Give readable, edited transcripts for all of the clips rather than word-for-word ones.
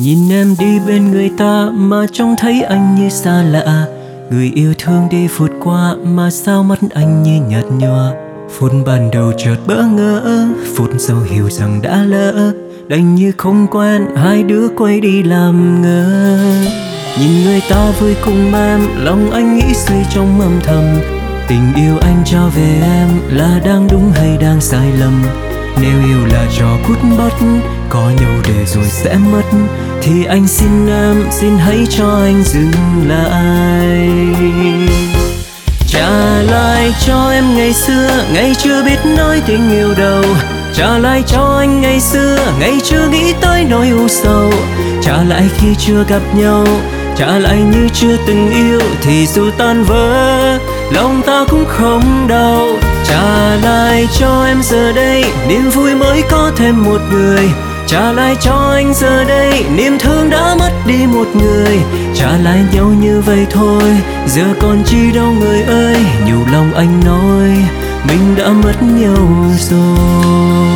Nhìn em đi bên người ta mà trông thấy anh như xa lạ. Người yêu thương đi phút qua mà sao mắt anh như nhạt nhòa. Phút ban đầu chợt bỡ ngỡ, phút sau hiểu rằng đã lỡ. Đành như không quen, hai đứa quay đi làm ngơ. Nhìn người ta vui cùng em, lòng anh nghĩ suy trong âm thầm. Tình yêu anh trao về em là đang đúng hay đang sai lầm. Nếu yêu là trò cút bắt, có nhau để rồi sẽ mất, thì anh xin em, xin hãy cho anh dừng lại. Trả lại cho em ngày xưa, ngày chưa biết nói tình yêu đâu. Trả lại cho anh ngày xưa, ngày chưa nghĩ tới nỗi u sầu. Trả lại khi chưa gặp nhau, trả lại như chưa từng yêu. Thì dù tan vỡ, lòng ta cũng không đau. Trả lại cho em giờ đây, niềm vui mới có thêm một người. Trả lại cho anh giờ đây, niềm thương đã mất đi một người. Trả lại nhau như vậy thôi, giờ còn chi đâu người ơi. Nhiều lòng anh nói, mình đã mất nhau rồi.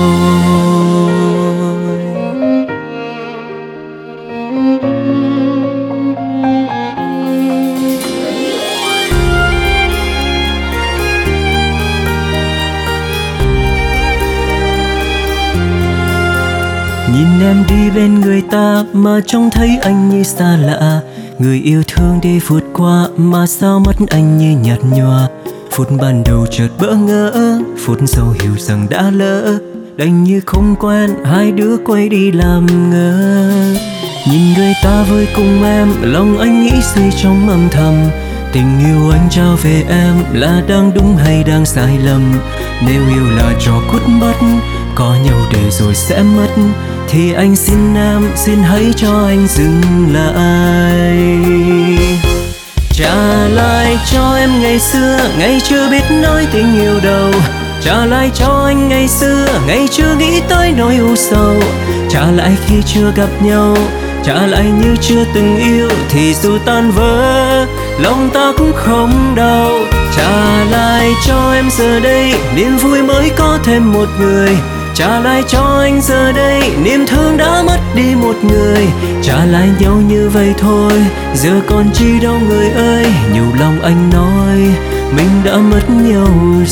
Nhìn em đi bên người ta mà trông thấy anh như xa lạ. Người yêu thương đi phút qua mà sao mắt anh như nhạt nhòa. Phút ban đầu chợt bỡ ngỡ, phút sau hiểu rằng đã lỡ. Đành như không quen, hai đứa quay đi làm ngơ. Nhìn người ta vui cùng em, lòng anh nghĩ suy trong âm thầm. Tình yêu anh trao về em là đang đúng hay đang sai lầm. Nếu yêu là trò cút bắt, có nhau để rồi sẽ mất, thì anh xin em, xin hãy cho anh dừng lại. Trả lại cho em ngày xưa, ngày chưa biết nói tình yêu đâu. Trả lại cho anh ngày xưa, ngày chưa nghĩ tới nỗi u sầu. Trả lại khi chưa gặp nhau, trả lại như chưa từng yêu. Thì dù tan vỡ, lòng ta cũng không đau. Trả lại cho em giờ đây, niềm vui mới có thêm một người. Trả lại cho anh giờ đây, niềm thương đã mất đi một người. Trả lại nhau như vậy thôi, giờ còn chi đâu người ơi. Nhiều lòng anh nói, mình đã mất nhau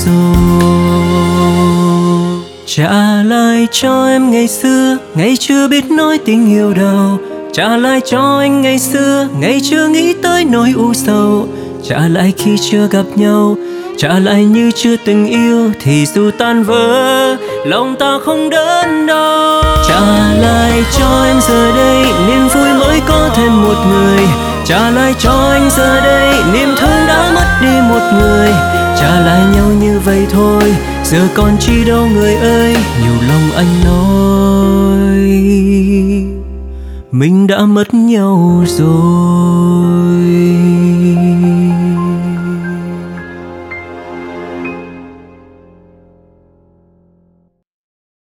rồi. Trả lại cho em ngày xưa, ngày chưa biết nói tình yêu đâu. Trả lại cho anh ngày xưa, ngày chưa nghĩ tới nỗi u sầu. Trả lại khi chưa gặp nhau, trả lại như chưa từng yêu. Thì dù tan vỡ, lòng ta không đớn đau. Trả lại cho em giờ đây, niềm vui mới có thêm một người. Trả lại cho anh giờ đây, niềm thương đã mất đi một người. Trả lại nhau như vậy thôi, giờ còn chi đâu người ơi. Nhiều lòng anh nói, mình đã mất nhau rồi.